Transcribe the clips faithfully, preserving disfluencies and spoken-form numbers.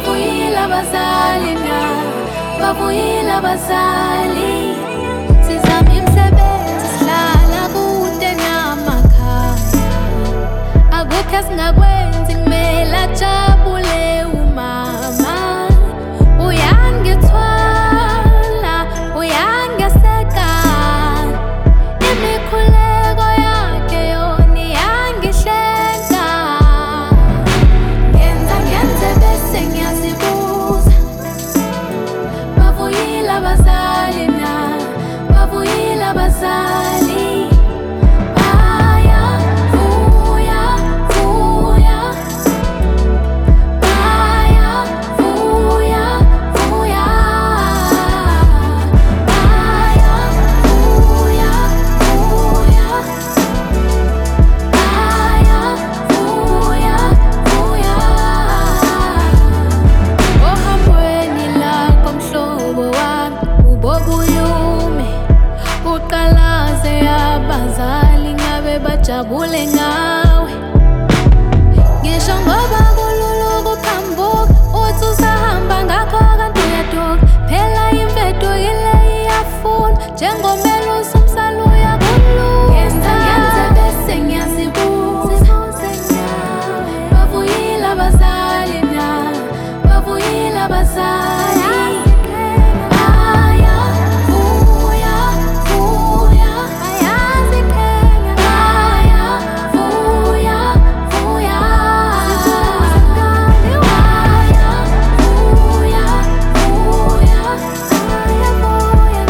bavuyile abazali na, bavuyile abazali. Sizama imisebenzi sihlala kude namakhaya, akukho esingakwenzi kumele ajabule umama. Uyangithwala, uyangeseka, imikhuleko yakhe yona iyangihleka. Ngenza ngenze bese ngiyazibuza, bavuyile abazali na, bavuyile abazali. Bayavuya, vuya, bayavuya, vuya, bayavuya, vuya, bayavuya, vuya. Ohambweni lakho mhlobo wami ubobuyume, uqalaze abazali ngabe bajabule ngawe. Ngisho ngoba kulula ukuphambuka, uthi usahamba ngakho kanti uyaduka. Phela imvedo yile iyafuna, njengomelusi umsala uyakuluka. Ngenza ngenze bese ngiyazibuza, bavuyile abazali na, bavuyile abazali. Bayavuya, vuya, bayazikhenya, bayavuya, vuya, bayavuya, vuya, bayavuya,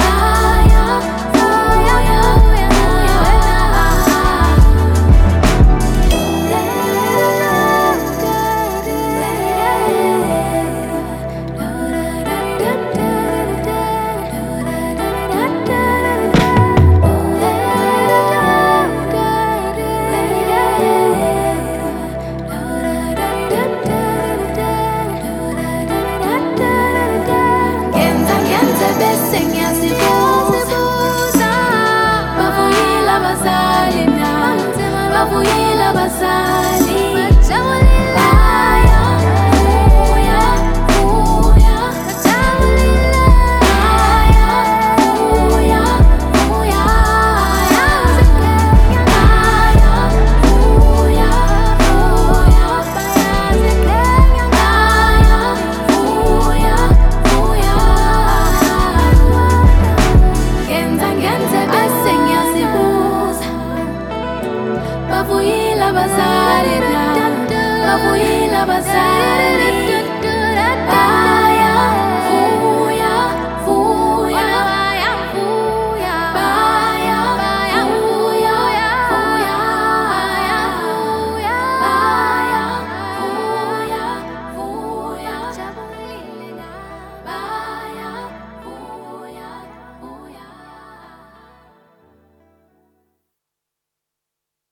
ngenza ngenze bese ngiyazibuza, bavuyile abazali na, bavuyile abazali. Bayavuya, vuya, bajabulile. Bayavuya, vuya, bayazikhenya. Bayavuya, vuya, bayazikhenya. Bayavuya, vuya. Ngenza ngenze bese ngiyazibuza, bavuyile abazali na, bavuyile abazali.